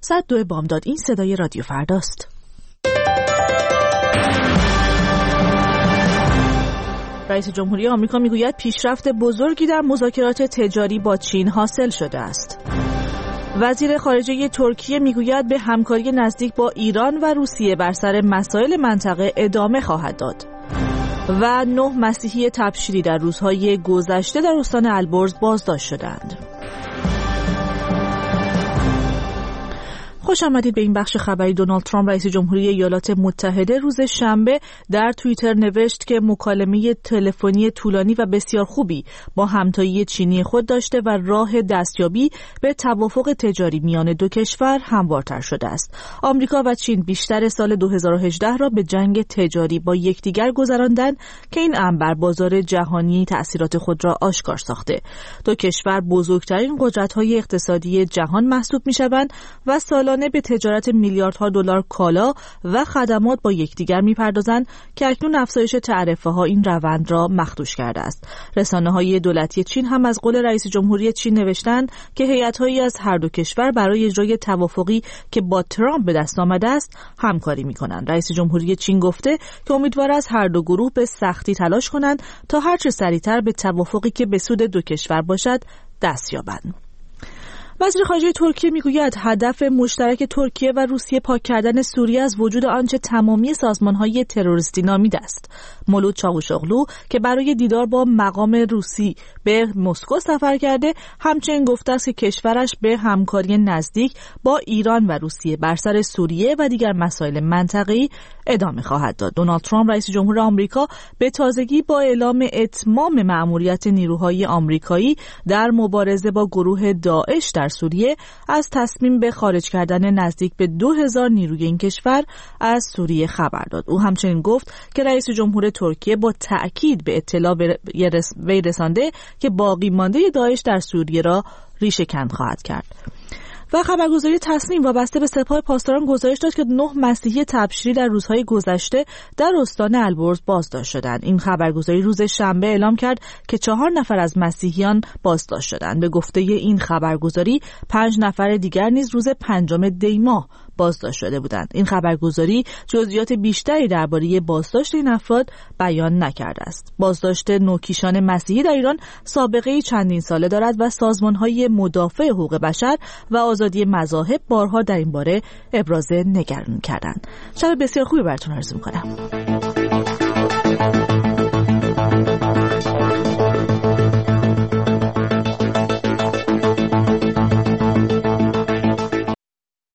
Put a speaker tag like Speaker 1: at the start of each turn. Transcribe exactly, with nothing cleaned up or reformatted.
Speaker 1: صد و دو بامداد. این صدای رادیو فرداست. رئیس جمهوری آمریکا میگوید پیشرفت بزرگی در مذاکرات تجاری با چین حاصل شده است. وزیر خارجه ترکیه میگوید به همکاری نزدیک با ایران و روسیه بر سر مسائل منطقه ادامه خواهد داد. و نه مسیحی تبشیری در روزهای گذشته در استان البرز بازداشت شدند. خوش آمدید به این بخش خبری. دونالد ترامپ رئیس جمهوری ایالات متحده روز شنبه در توییتر نوشت که مکالمه تلفنی طولانی و بسیار خوبی با همتایی چینی خود داشته و راه دستیابی به توافق تجاری میان دو کشور هموارتر شده است. آمریکا و چین بیشتر سال دو هزار و هجده را به جنگ تجاری با یکدیگر گذراندند که این امر بر بازار جهانی تأثیرات خود را آشکار ساخته. دو کشور بزرگترین قدرت‌های اقتصادی جهان محسوب می‌شوند و سالانه به تجارت میلیاردها دلار کالا و خدمات با یکدیگر میپردازند که اکنون افزایش تعرفه‌ها این روند را مخدوش کرده است. رسانه‌های دولتی چین هم از قول رئیس جمهوری چین نوشتند که هیئت‌هایی از هر دو کشور برای اجرای توافقی که با ترامپ به دست آمده است همکاری می‌کنند. رئیس جمهوری چین گفته که امیدوار است هر دو گروه به سختی تلاش کنند تا هرچه سریعتر به توافقی که به سود دو کشور باشد دست یابند. وزیر خارجه ترکیه میگوید هدف مشترک ترکیه و روسیه پاک کردن سوریه از وجود آنچه تمامی سازمان‌های تروریستی نامیده است. مولود چاوشاغلو که برای دیدار با مقام روسی به مسکو سفر کرده، همچنین گفته است که کشورش به همکاری نزدیک با ایران و روسیه بر سر سوریه و دیگر مسائل منطقه‌ای ادامه خواهد داد. دونالد ترامپ رئیس جمهور آمریکا به تازگی با اعلام اتمام مأموریت نیروهای آمریکایی در مبارزه با گروه داعش در سوریه از تصمیم به خارج کردن نزدیک به دو هزار نیروی این کشور از سوریه خبر داد. او همچنین گفت که رئیس جمهور ترکیه با تأکید به اطلاع وی رسانده که باقی مانده داعش در سوریه را ریشه کند خواهد کرد. و خبرگزاری تصنیم وابسته به سپاه پاسداران گزارش داد که نه مسیحی تبشیری در روزهای گذشته در استان البرز بازداشت شدند. این خبرگزاری روز شنبه اعلام کرد که چهار نفر از مسیحیان بازداشت شدند. به گفته این خبرگزاری پنج نفر دیگر نیز روز پنجم دی ماه بازداشت شده بودند. این خبرگزاری جزئیات بیشتری درباره بازداشت این افراد بیان نکرده است. بازداشت نوکیشان مسیحی در ایران سابقه چندین ساله دارد و سازمان‌های مدافع حقوق بشر و آزادی مذاهب بارها در این باره ابراز نگرانی کردند. شب بسیار خوبی براتون آرزو می‌کنم.